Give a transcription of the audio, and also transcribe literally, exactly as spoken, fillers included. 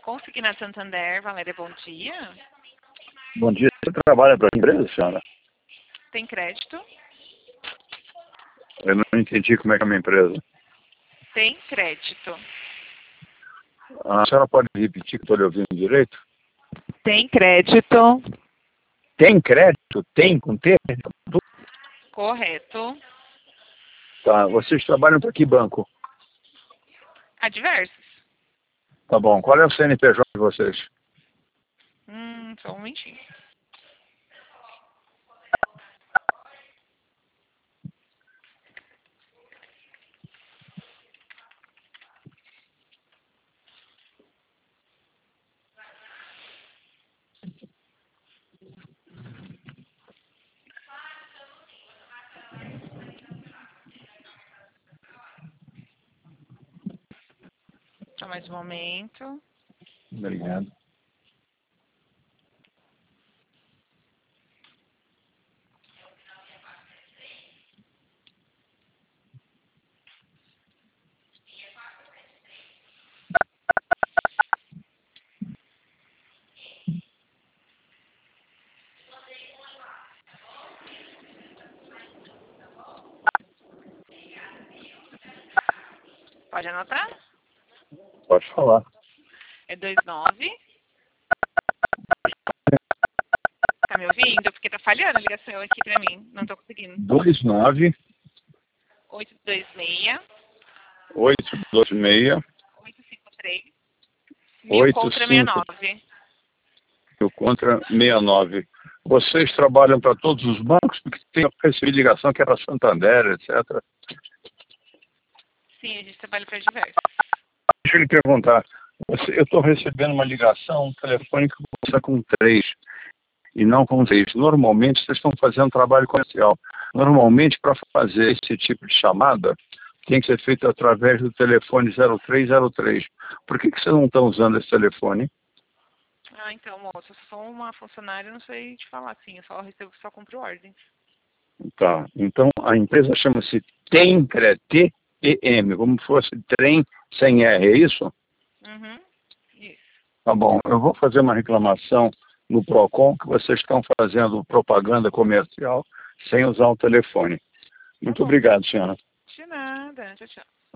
Consignado Santander, Valéria, bom dia. Bom dia. Você trabalha para a empresa, senhora? Tem crédito? Eu não entendi como é que é a minha empresa. Tem crédito. A senhora pode repetir que estou lhe ouvindo direito? Tem crédito. Tem crédito? Tem com T? Correto. Tá. Vocês trabalham para que banco? Adversos. Tá bom. Qual é o C N P J de vocês? Hum, só um momentinho. Só mais um momento. Obrigado. Pode anotar? Pode falar. É dois nove. Tá me ouvindo? Porque tá falhando a ligação aqui pra mim. Não tô conseguindo. dois nove oito dois seis. oito dois seis oito cinco três. Mil oito contra sessenta e cinco nove. contra sessenta e nove. Vocês trabalham para todos os bancos? Porque tem eu recebi ligação que era Santander, etcétera. Sim, a gente trabalha para diversos. Deixa eu lhe perguntar. Você, eu estou recebendo uma ligação telefônica que começa com três e não com seis. Normalmente vocês estão fazendo trabalho comercial. Normalmente, para fazer esse tipo de chamada, tem que ser feito através do telefone zero três zero três. Por que, que vocês não estão usando esse telefone? Ah, então, moça, eu sou uma funcionária, não sei te falar assim, eu só recebo, só compro ordem. Tá. Então, a empresa chama-se Tencre, T E M, como se fosse trem sem R, é isso? Uhum, isso. Tá bom. Eu vou fazer uma reclamação no PROCON que vocês estão fazendo propaganda comercial sem usar o telefone. Muito Tá bom. obrigado, senhora. De nada. Tchau, tchau.